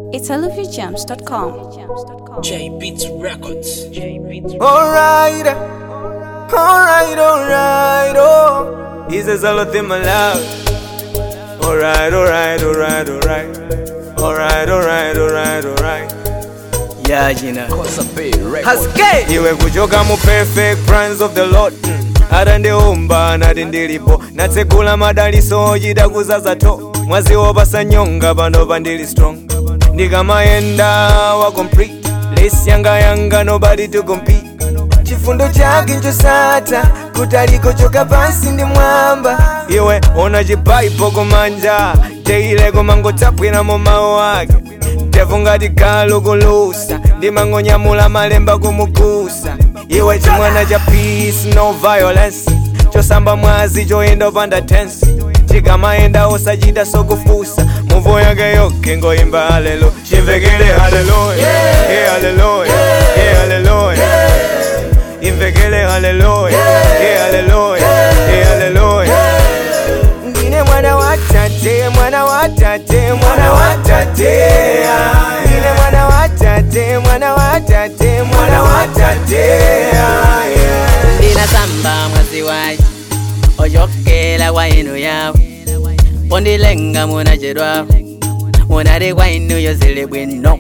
It's oliviagems.com. J Beats Records. Alright, oh. This is all of them alive. Alright. Yeah, Gina. Haske iwe kuchoka mu perfect plans of the Lord. Atandiumba natindilipo natsekula madaliso chita kuzaza to mwazi wopasa nyonga pano pandili strong ndikamayenda wa complete lesi yanga nobody to compete chifundo chake nchosata kutaliko choka pansi ndi mwamba iwe ona chipaipo kumanja teile kumangotapwira mu mawu ake tevu ngati galo kulusa ndimangonyamula malemba kumugusa iwe chimwana cha peace no violence chosamba mwazi choyenda opanda tense chikamayenda osachita sokufusa muvo yake yoke ngoimba haleluya chimvekele haleluya yeah haleluya yeah haleluya imvekele haleluya yeah haleluya yeah haleluya ndine mwana wa tate mwana wa tate mwana wa tate ndine mwana wa tate mwana wa tate mwana wa tate ndina samba mwazi wayi ojokela kwa inu yawo pondilenga munajedwa munali kwa inu yozile bwino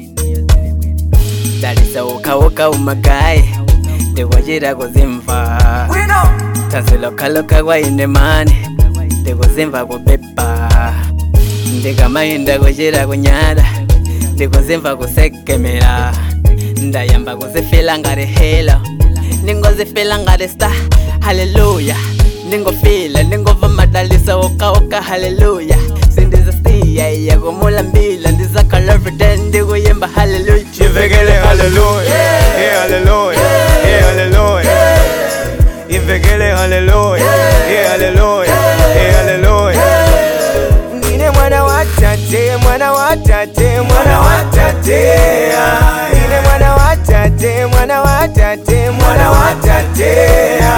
dalisa ukawoka umagayi ndikuchita kuzimva tansilokaloka kwa ine mani ndikuzimva kupepa ndikamayenda kuchita kunyada ndikuzimva kusekemera ndayamba kuzifila ngati helo ningozifila ngati star haleluya ningofila ningova madalisa wokawoka haleluya sindizasiya yakumulambila ndizakhala everyday ndikuyimba haleluya chimvekele haleluya yeah haleluya yeah haleluya imvekele haleluya yeah haleluya yeah haleluya ndine mwana wa tate mwana wa tate mwana wa tate ndine mwana wa tate mwana wa tate mwana wa tate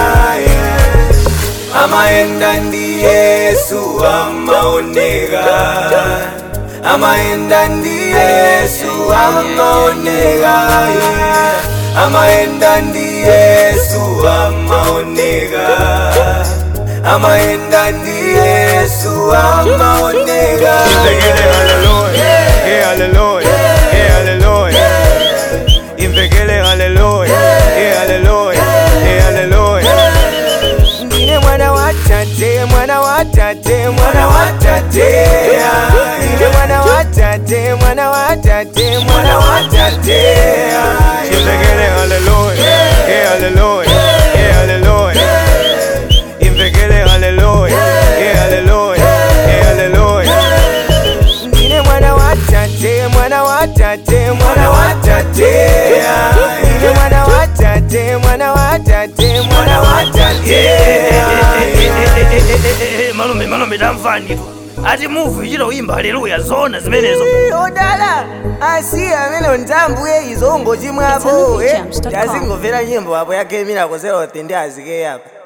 amaenda ndi Yesu amaoneka amaenda ndi Yesu amaoneka amaenda ndi Yesu amaoneka amaenda ndi Yesu amaoneka imvekele haleluya yeah haleluya yeah haleluya imvekele haleluya yeah haleluya yeah haleluya ndine mwana wa tate mwana wa tate mwana wa tate ndine mwana wa tate mwana wa tate mwana wa tate chimvekele haleluya yeah haleluya yeah haleluya imvekele haleluya yeah haleluya yeah haleluya ndine mwana wa tate mwana wa tate mwana wa tate ndine mwana wa tate mwana wa tate mwana wa tate Malume damfani ati movie ichita kuyimba haleluya zona zimenezo odala asiya amene ndambuye izongo chimwapo It's oliviagems.com. yazingomvera nyimbo apo yakemira kozera ndi azike yapo